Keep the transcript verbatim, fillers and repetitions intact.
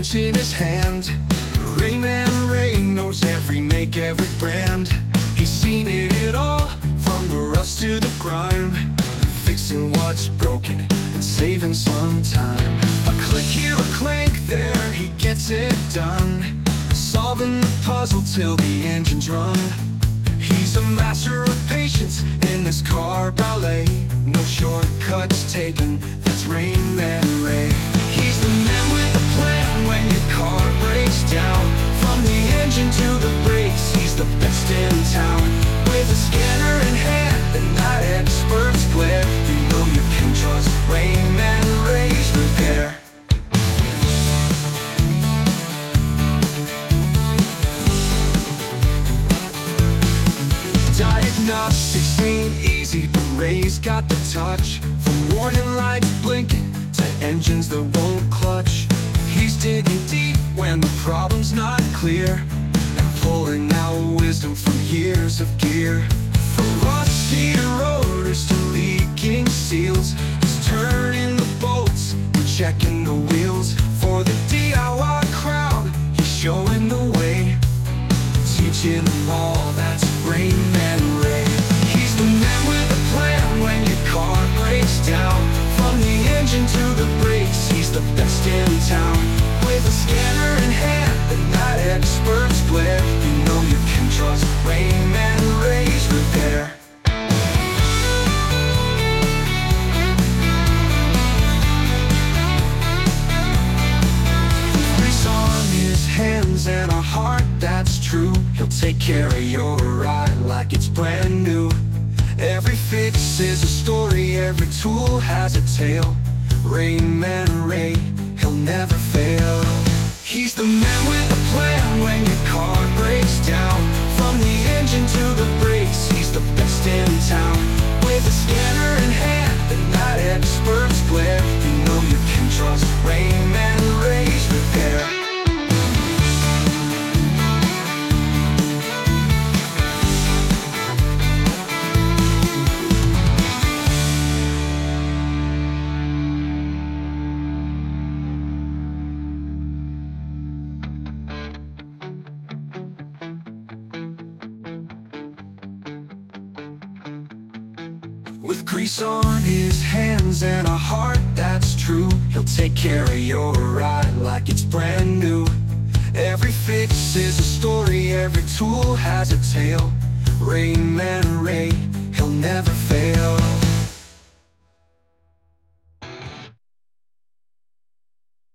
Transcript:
wrench in his hand. Rayman Ray knows every make, every brand. He's seen it all, from the rust to the grime, fixing what's broken and saving some time. A click here, a clank there, he gets it done, solving the puzzle till the engine's run. He's a master of patience in this car ballet. No shortcuts taken, that's Rayman Ray. He's the man with the plan when your car breaks down. From the engine to the brakes, he's the best in town. With a scanner in hand and that expert's glare, you know you can trust Rayman Ray's repair. Diagnostics ain't easy, but Ray's got the touch. From warning lights blinking to engines that won't clutch, he's digging deep when the problem's not clear, and pulling out wisdom from years of gear. From rusty rotors to leaking seals, he's turning the bolts and checking the wheels. For the D I Y crowd, he's showing the way, teaching them all, that's Rayman Ray. He's the man with a plan when your car breaks down. From the engine to the brakes, he's the best in town. With a scanner in hand and that expert's glare, you know you can trust Rayman Ray's repair. With grease on his hands and a heart that's true, he'll take care of your ride like it's brand new. Every fix is a story, every tool has a tale. Rayman Ray, he'll never fail. He's the man with a plan when your car breaks down. From the engine to the brakes, he's the best in town. With a scanner in hand and that expert's glare, you know you can trust Rayman Ray's repair. With grease on his hands and a heart that's true, he'll take care of your ride like it's brand new. Every fix is a story, every tool has a tale. Rayman Ray,